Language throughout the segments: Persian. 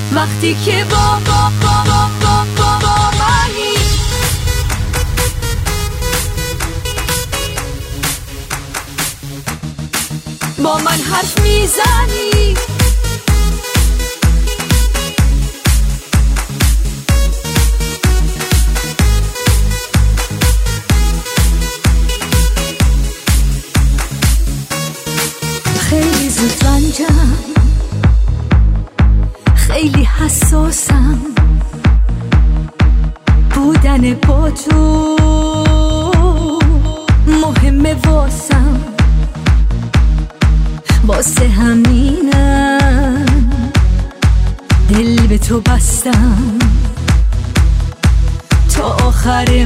وقتی که با منی، با من حرف میزنی، خیلی زود رنجم، خیلی حساسم، بودن با تو مهمه واسم، واسه همینم دل به تو بستم، تا آخر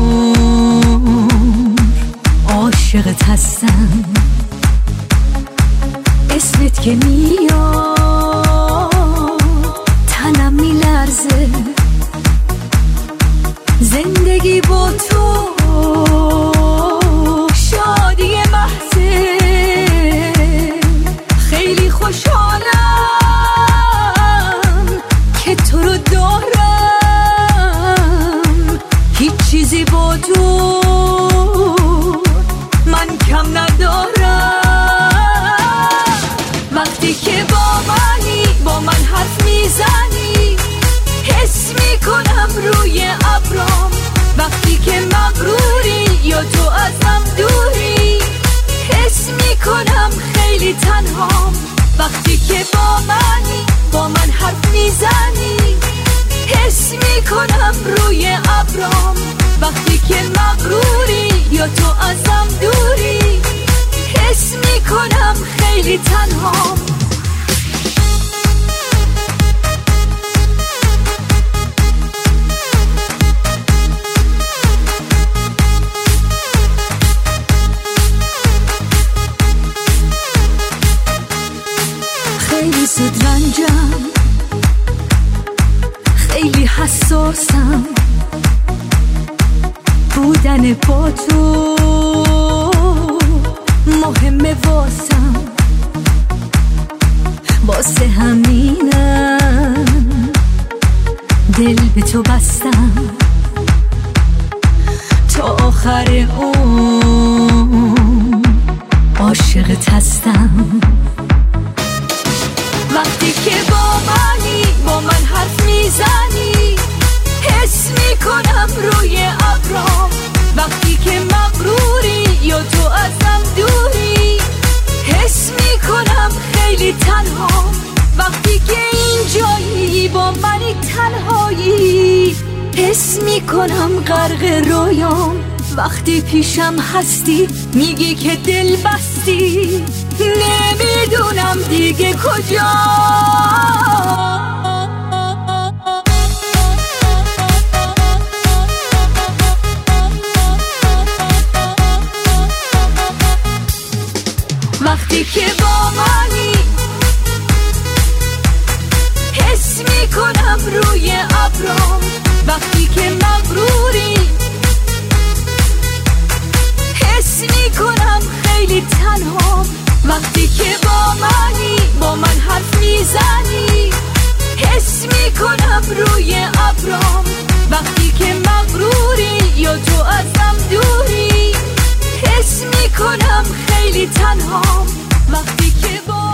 عمر عاشقت هستم. اسمت که میاد تنم میلرزه، زندگی با تو شادی محضه، خیلی خوشحالم که تو رو دارم، هیچ چیزی با تو من کم ندارم. وقتی که با منی، با من حرف میزنی، حس میکنم روی ابرام، وقتی که مغروری یا تو ازم دوری، حس میکنم خیلی تنهام. وقتی که با منی، با من حرف میزنی، حس میکنم روی ابرام، وقتی که مغروری یا تو ازم دوری، حس میکنم خیلی تنهام. خیلی زود رنجم، خیلی حساسم، بودن با تو مهمه واسم، واسه همینم دل به تو بستم، تا آخر عمر عاشقت هستم. وقتی که با منی، با من حرف میزنی، حس میکنم روی ابرام، وقتی که مغروری یا تو ازم دوری، حس میکنم خیلی تنهام. وقتی که اینجایی با منی تنهایی، حس میکنم غرق رویام، وقتی پیشم هستی میگی که دل بستی، نمیدونم دیگه کجا. وقتی که با منی، حس میکنم روی ابرام، وقتی که مغروری، حس میکنم خیلی تنهام. وقتی که با منی، با من حرف میزنی، حس میکنم روی ابرام، وقتی که مغروری یا تو ازم دوری، حس میکنم خیلی تنهام. وقتی که با